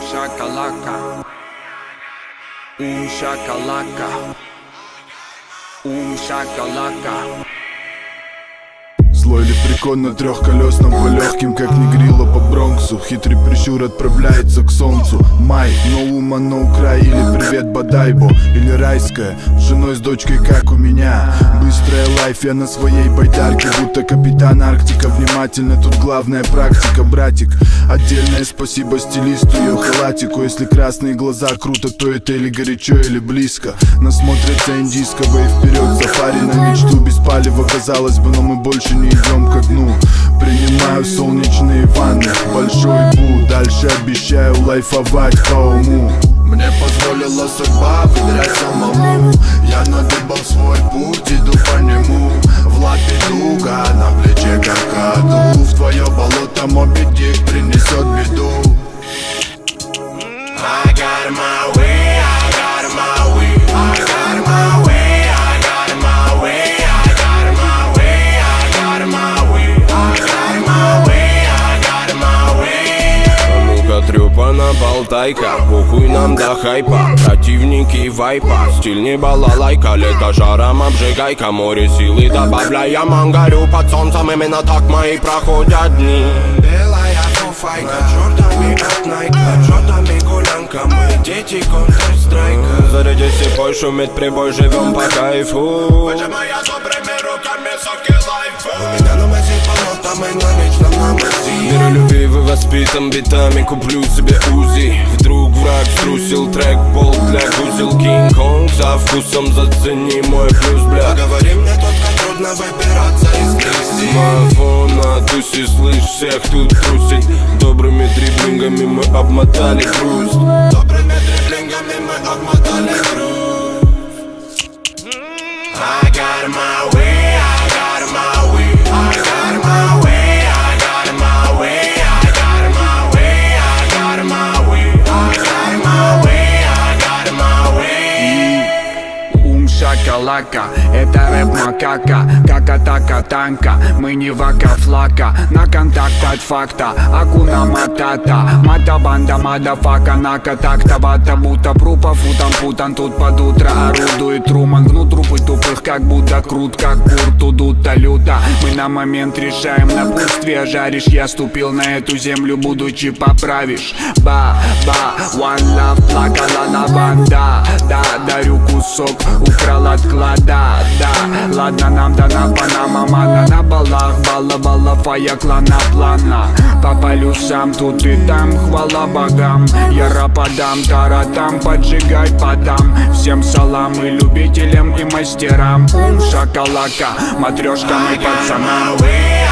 Shakalaka, shakalaka, shakalaka. Злой лепрекон на трехколесном по легким, как негрила по Бронксу. Хитрый прищур отправляется к солнцу. Май, но ума на Укра, или привет Бадайбо, или райская, с женой с дочкой, как у меня. Быстрая лайф, я на своей байдарке, будто капитан Арктика. Внимательно, тут главная практика, братик. Отдельное спасибо стилисту, ее халатику. Если красные глаза круто, то это или горячо, или близко. Насмотрится индийского и вперед сафари на мечту. Без палева, казалось бы, но мы больше не идем ко дну. Принимаю солнечные ванны, большой бу. Дальше обещаю лайфовать по уму. Мне позволила судьба выбирать самому. Я надыбал свой путь, иду по нему. В лапе дуга, на плече каркаду. В твое болото Моби Дик принесет беду. I got my way, I got my way, I got my way, I got my way, I got my way, I got my way, I got my way, I got my way. Ну-ка, трёпана болтайка, похуй нам до хайпа. Противники вайпа, стиль не балалайка. Лето жаром обжигайка, море силы добавляя. Мангарю под солнцем, именно так мои проходят дни. Белая фуфайка, чёртами от Найка, чёртами гулянка, мы дети Counter-Strike. Зарядись и пой, шумит прибой, живем по кайфу. Выжимая добрыми руками соки лайфа. У меня на массив полота, мы на вечном на массив. Миролюбивый, воспитан битами, куплю себе УЗИ. Вдруг враг струсил трек, болт для гузел. Кинг-Конг со вкусом, зацени мой плюс, бля. Говори мне только трудно выбираться из грязи. Мафон на тусе, слышь, всех тут трусить. Добрыми дриблингами мы обмотали грусть. Добрыми дриблингами мы обмотали грусть. I got my way, I got my way, I got my way, I got my way, I got my way, I got my way, I got my way, I got my way. Шакалака, это рэп макака, как атака танка. Мы не вака-флака, на контакт от факта. Акуна матата, мата-банда, мадафака. Нака-такта, бата-бута, прупа, футан-путан. Тут под утро орудует Труман. Гнут трупы тупых, как будто крут, как кур. Тудут-то люто, мы на момент решаем напутствие. Жаришь, я ступил на эту землю, будучи поправишь. Ба-ба, one love, плакала на банда. Да, дарю кусок, украл от клада, да. Ладно, нам дана Панама, мана на балах, бала-бала, фая клана плана. По полюсам тут и там, хвала богам. Я рападам, таратам, поджигай подам. Всем салам и любителям, и мастерам. Шакалака, матрешкам и пацанам.